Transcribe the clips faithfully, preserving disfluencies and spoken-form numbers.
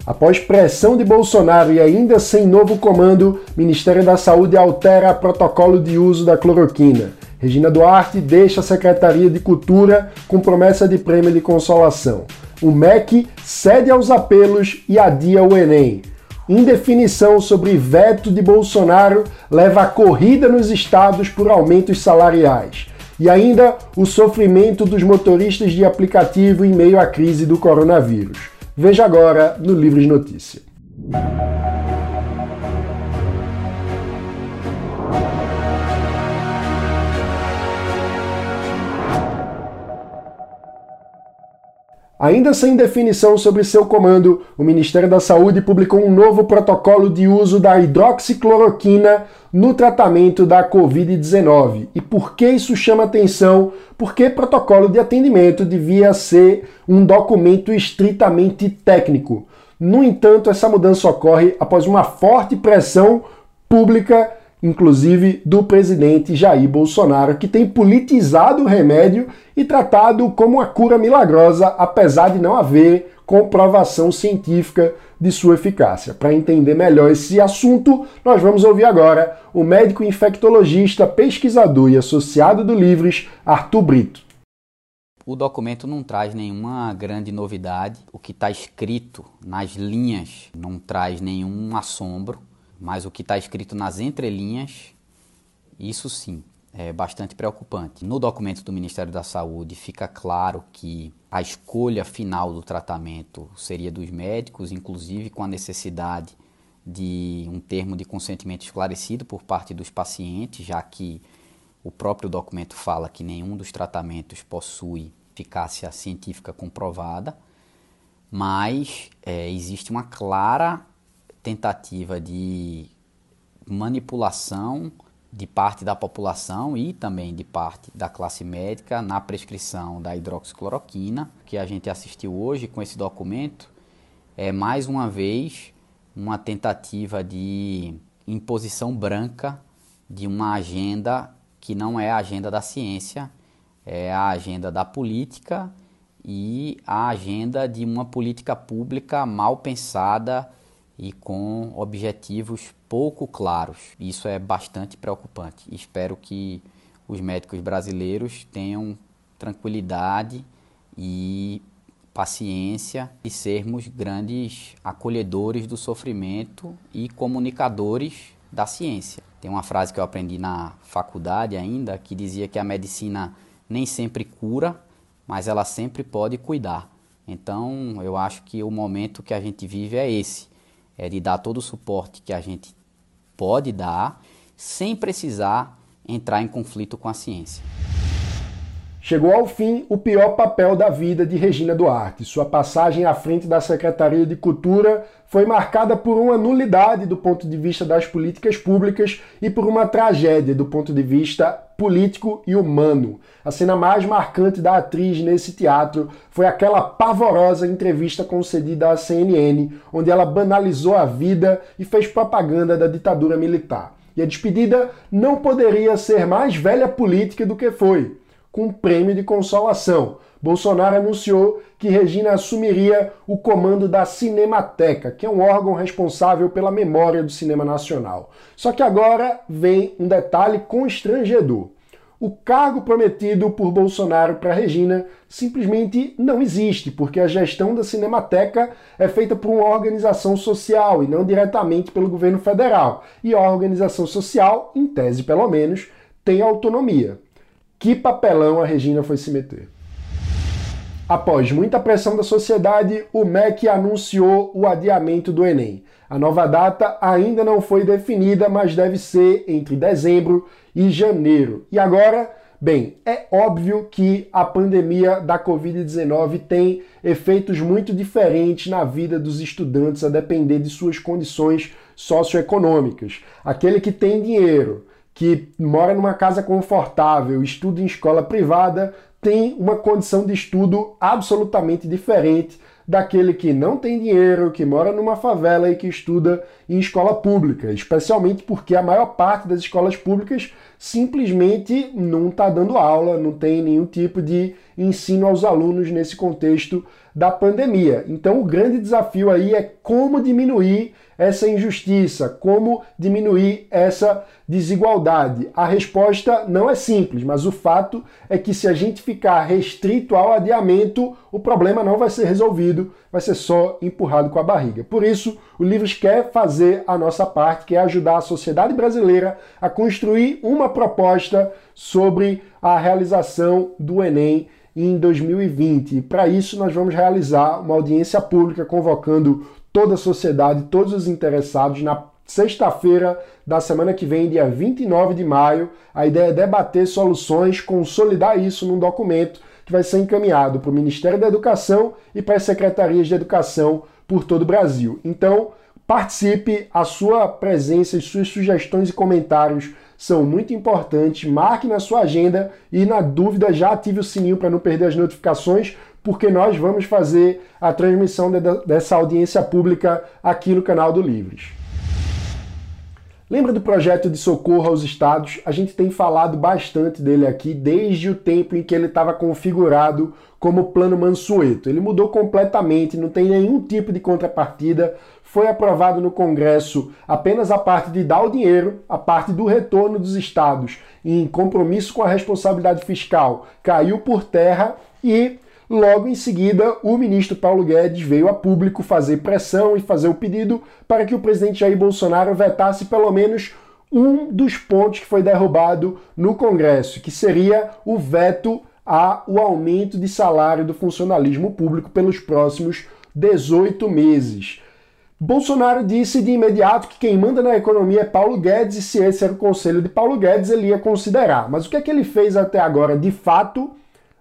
Após pressão de Bolsonaro e ainda sem novo comando, Ministério da Saúde altera protocolo de uso da cloroquina. Regina Duarte deixa a Secretaria de Cultura com promessa de prêmio de consolação. O M E C cede aos apelos e adia o Enem. Indefinição sobre veto de Bolsonaro leva a corrida nos estados por aumentos salariais. E ainda o sofrimento dos motoristas de aplicativo em meio à crise do coronavírus. Veja agora no Livros Notícia. Ainda sem definição sobre seu comando, o Ministério da Saúde publicou um novo protocolo de uso da hidroxicloroquina no tratamento da covid dezenove. E por que isso chama atenção? Porque protocolo de atendimento devia ser um documento estritamente técnico. No entanto, essa mudança ocorre após uma forte pressão pública, inclusive do presidente Jair Bolsonaro, que tem politizado o remédio e tratado como uma cura milagrosa, apesar de não haver comprovação científica de sua eficácia. Para entender melhor esse assunto, nós vamos ouvir agora o médico infectologista, pesquisador e associado do Livres, Arthur Brito. O documento não traz nenhuma grande novidade. O que está escrito nas linhas não traz nenhum assombro. Mas o que está escrito nas entrelinhas, isso sim, é bastante preocupante. No documento do Ministério da Saúde fica claro que a escolha final do tratamento seria dos médicos, inclusive com a necessidade de um termo de consentimento esclarecido por parte dos pacientes, já que o próprio documento fala que nenhum dos tratamentos possui eficácia científica comprovada, mas é, existe uma clara tentativa de manipulação de parte da população e também de parte da classe médica na prescrição da hidroxicloroquina. O que a gente assistiu hoje com esse documento é, mais uma vez, uma tentativa de imposição branca de uma agenda que não é a agenda da ciência, é a agenda da política e a agenda de uma política pública mal pensada e com objetivos pouco claros. Isso é bastante preocupante. Espero que os médicos brasileiros tenham tranquilidade e paciência e sermos grandes acolhedores do sofrimento e comunicadores da ciência. Tem uma frase que eu aprendi na faculdade ainda, que dizia que a medicina nem sempre cura, mas ela sempre pode cuidar. Então, eu acho que o momento que a gente vive é esse. É de dar todo o suporte que a gente pode dar, sem precisar entrar em conflito com a ciência. Chegou ao fim o pior papel da vida de Regina Duarte. Sua passagem à frente da Secretaria de Cultura foi marcada por uma nulidade do ponto de vista das políticas públicas e por uma tragédia do ponto de vista político e humano. A cena mais marcante da atriz nesse teatro foi aquela pavorosa entrevista concedida à C N N, onde ela banalizou a vida e fez propaganda da ditadura militar. E a despedida não poderia ser mais velha política do que foi. Com um prêmio de consolação, Bolsonaro anunciou que Regina assumiria o comando da Cinemateca, que é um órgão responsável pela memória do cinema nacional. Só que agora vem um detalhe constrangedor. O cargo prometido por Bolsonaro para Regina simplesmente não existe, porque a gestão da Cinemateca é feita por uma organização social e não diretamente pelo governo federal. E a organização social, em tese pelo menos, tem autonomia. Que papelão a Regina foi se meter. Após muita pressão da sociedade, o M E C anunciou o adiamento do Enem. A nova data ainda não foi definida, mas deve ser entre dezembro e janeiro. E agora, bem, é óbvio que a pandemia da covid dezenove tem efeitos muito diferentes na vida dos estudantes a depender de suas condições socioeconômicas. Aquele que tem dinheiro, que mora numa casa confortável, estuda em escola privada, tem uma condição de estudo absolutamente diferente daquele que não tem dinheiro, que mora numa favela e que estuda em escola pública, especialmente porque a maior parte das escolas públicas simplesmente não está dando aula, não tem nenhum tipo de ensino aos alunos nesse contexto da pandemia. Então o grande desafio aí é como diminuir essa injustiça, como diminuir essa desigualdade. A resposta não é simples, mas o fato é que se a gente ficar restrito ao adiamento, o problema não vai ser resolvido, vai ser só empurrado com a barriga. Por isso, o Livros quer fazer a nossa parte, que é ajudar a sociedade brasileira a construir uma proposta sobre a realização do Enem em dois mil e vinte. E para isso, nós vamos realizar uma audiência pública convocando toda a sociedade, todos os interessados, na sexta-feira da semana que vem, dia vinte e nove de maio. A ideia é debater soluções, consolidar isso num documento que vai ser encaminhado para o Ministério da Educação e para as secretarias de educação por todo o Brasil. Então, participe, a sua presença e suas sugestões e comentários são muito importantes. Marque na sua agenda e, na dúvida, já ative o sininho para não perder as notificações, porque nós vamos fazer a transmissão de, dessa audiência pública aqui no canal do Livres. Lembra do projeto de socorro aos estados? A gente tem falado bastante dele aqui desde o tempo em que ele estava configurado como Plano Mansueto. Ele mudou completamente, não tem nenhum tipo de contrapartida. Foi aprovado no Congresso apenas a parte de dar o dinheiro, a parte do retorno dos estados em compromisso com a responsabilidade fiscal caiu por terra e logo em seguida, o ministro Paulo Guedes veio a público fazer pressão e fazer o pedido para que o presidente Jair Bolsonaro vetasse pelo menos um dos pontos que foi derrubado no Congresso, que seria o veto ao aumento de salário do funcionalismo público pelos próximos dezoito meses. Bolsonaro disse de imediato que quem manda na economia é Paulo Guedes e se esse era o conselho de Paulo Guedes, ele ia considerar. Mas o que é que ele fez até agora? De fato,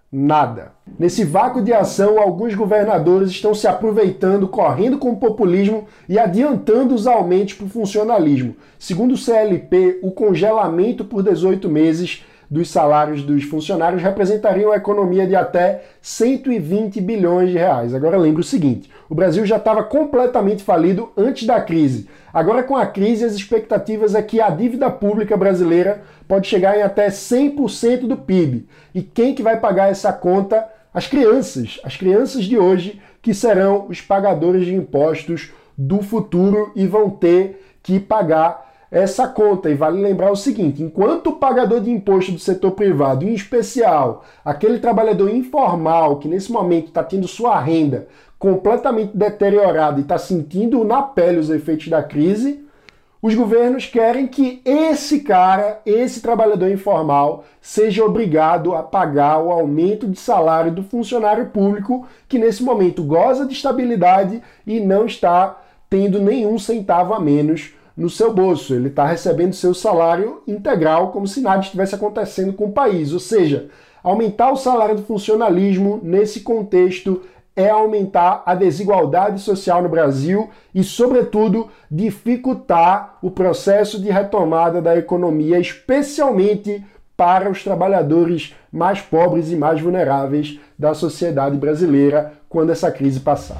nada. Nesse vácuo de ação, alguns governadores estão se aproveitando, correndo com o populismo e adiantando os aumentos para o funcionalismo. Segundo o C L P, o congelamento por dezoito meses dos salários dos funcionários representaria uma economia de até cento e vinte bilhões de reais. Agora lembre o seguinte, o Brasil já estava completamente falido antes da crise. Agora com a crise as expectativas é que a dívida pública brasileira pode chegar em até cem por cento do P I B. E quem que vai pagar essa conta? As crianças, as crianças de hoje que serão os pagadores de impostos do futuro e vão ter que pagar essa conta. E vale lembrar o seguinte, enquanto o pagador de imposto do setor privado, em especial aquele trabalhador informal que nesse momento está tendo sua renda completamente deteriorada e está sentindo na pele os efeitos da crise, os governos querem que esse cara, esse trabalhador informal, seja obrigado a pagar o aumento de salário do funcionário público que nesse momento goza de estabilidade e não está tendo nenhum centavo a menos no seu bolso. Ele está recebendo seu salário integral como se nada estivesse acontecendo com o país. Ou seja, aumentar o salário do funcionalismo nesse contexto é aumentar a desigualdade social no Brasil e, sobretudo, dificultar o processo de retomada da economia, especialmente para os trabalhadores mais pobres e mais vulneráveis da sociedade brasileira quando essa crise passar.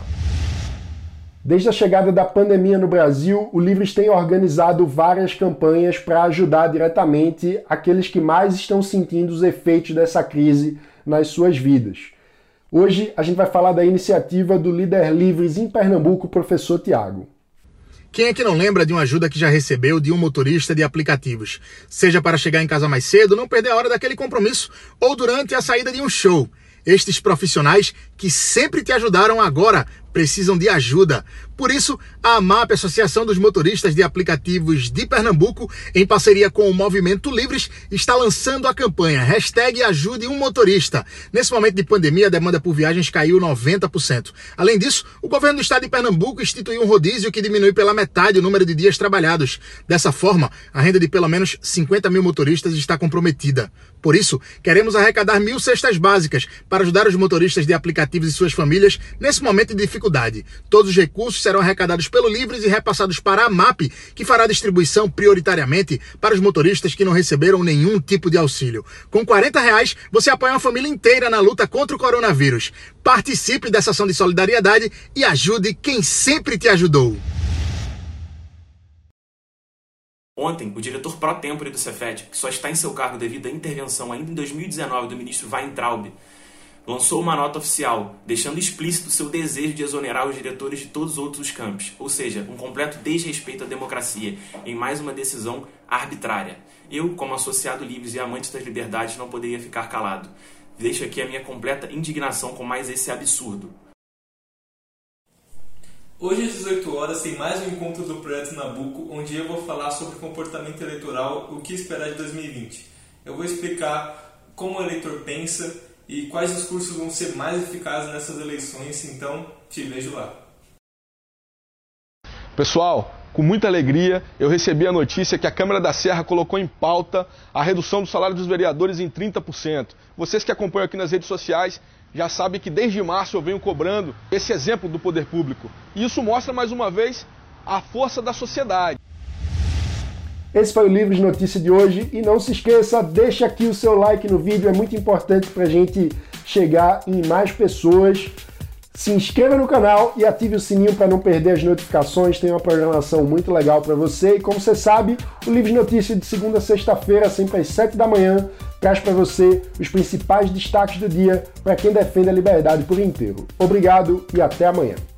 Desde a chegada da pandemia no Brasil, o Livres tem organizado várias campanhas para ajudar diretamente aqueles que mais estão sentindo os efeitos dessa crise nas suas vidas. Hoje a gente vai falar da iniciativa do líder Livres em Pernambuco, professor Tiago. Quem é que não lembra de uma ajuda que já recebeu de um motorista de aplicativos? Seja para chegar em casa mais cedo, não perder a hora daquele compromisso, ou durante a saída de um show. Estes profissionais que sempre te ajudaram agora precisam de ajuda. Por isso, a AMAP, Associação dos Motoristas de Aplicativos de Pernambuco, em parceria com o Movimento Livres, está lançando a campanha Hashtag Ajude um Motorista. Nesse momento de pandemia, a demanda por viagens caiu noventa por cento. Além disso, o governo do estado de Pernambuco instituiu um rodízio que diminui pela metade o número de dias trabalhados. Dessa forma, a renda de pelo menos cinquenta mil motoristas está comprometida. Por isso, queremos arrecadar mil cestas básicas para ajudar os motoristas de aplicativos e suas famílias nesse momento de dificuldade. Todos os recursos serão arrecadados pelo Livres e repassados para a AMAP, que fará a distribuição prioritariamente para os motoristas que não receberam nenhum tipo de auxílio. Com quarenta reais, você apoia uma família inteira na luta contra o coronavírus. Participe dessa ação de solidariedade e ajude quem sempre te ajudou. Ontem, o diretor pró-tempore do Cefet, que só está em seu cargo devido à intervenção ainda em dois mil e dezenove do ministro Weintraub, lançou uma nota oficial, deixando explícito seu desejo de exonerar os diretores de todos os outros campos, ou seja, um completo desrespeito à democracia, em mais uma decisão arbitrária. Eu, como associado Livres e amante das liberdades, não poderia ficar calado. Deixo aqui a minha completa indignação com mais esse absurdo. Hoje às dezoito horas tem mais um encontro do Projeto Nabucco, onde eu vou falar sobre comportamento eleitoral, o que esperar de dois mil e vinte. Eu vou explicar como o eleitor pensa e quais discursos vão ser mais eficazes nessas eleições, então te vejo lá. Pessoal, com muita alegria, eu recebi a notícia que a Câmara da Serra colocou em pauta a redução do salário dos vereadores em trinta por cento. Vocês que acompanham aqui nas redes sociais já sabem que desde março eu venho cobrando esse exemplo do poder público. E isso mostra mais uma vez a força da sociedade. Esse foi o Livros Notícia de hoje e não se esqueça, deixa aqui o seu like no vídeo, é muito importante para a gente chegar em mais pessoas. Se inscreva no canal e ative o sininho para não perder as notificações, tem uma programação muito legal para você. E como você sabe, o Livros Notícia de segunda a sexta-feira, sempre às sete da manhã, traz para você os principais destaques do dia para quem defende a liberdade por inteiro. Obrigado e até amanhã.